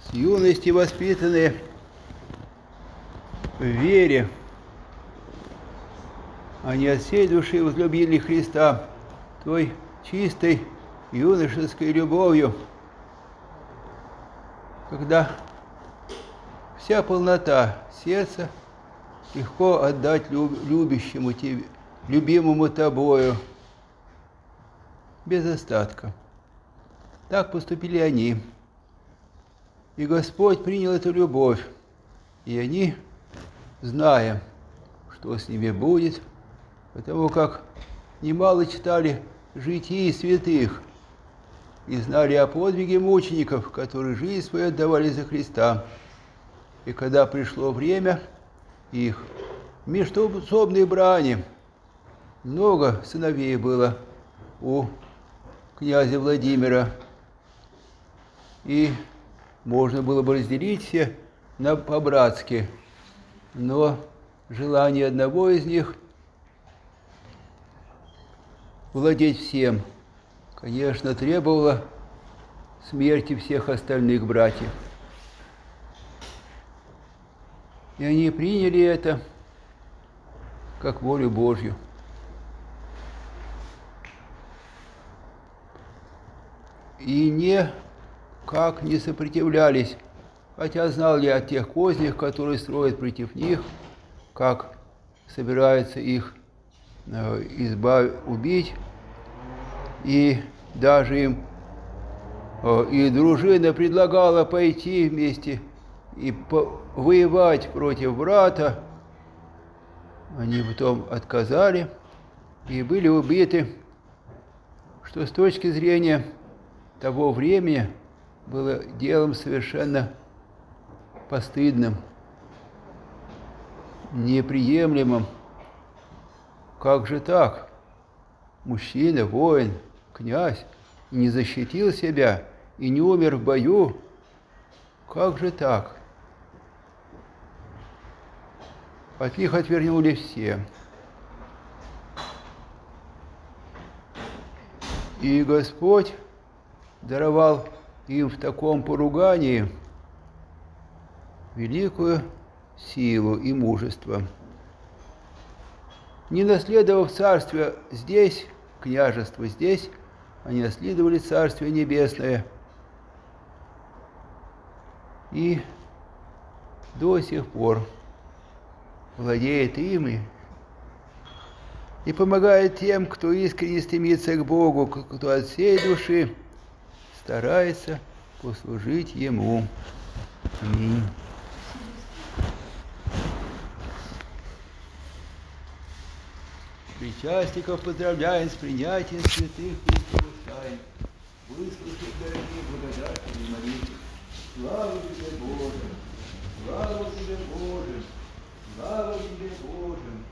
с юности воспитанные в вере, они от всей души возлюбили Христа той чистой юношеской любовью, когда вся полнота сердца легко отдать любящему тебе, любимому тобою, без остатка. Так поступили они. И Господь принял эту любовь, и они, зная, что с ними будет, потому как немало читали житий святых и знали о подвиге мучеников, которые жизнь свою отдавали за Христа. И когда пришло время их междоусобной брани, много сыновей было у князя Владимира, и можно было бы разделить все по-братски, но желание одного из них владеть всем, конечно, требовало смерти всех остальных братьев. И они приняли это как волю Божью. И никак не сопротивлялись, хотя знал я о тех кознях, которые строят против них, как собираются их убить, и даже им и дружина предлагала пойти вместе и воевать против брата. Они потом отказали и были убиты, что с точки зрения того времени было делом совершенно постыдным, неприемлемым. Как же так? Мужчина, воин, князь, не защитил себя и не умер в бою? Как же так? От них отвернули все. И Господь даровал им в таком поругании великую силу и мужество. Не наследовав царствие здесь, княжество здесь, они наследовали Царствие Небесное. И до сих пор владеет ими и помогает тем, кто искренне стремится к Богу, кто от всей души старается послужить Ему. Аминь. Причастников поздравляем с принятием святых Христовых тайн. Выслушай, дорогие, благодарственные молитвы. Слава тебе, Боже! Слава тебе, Боже! Слава тебе, Боже!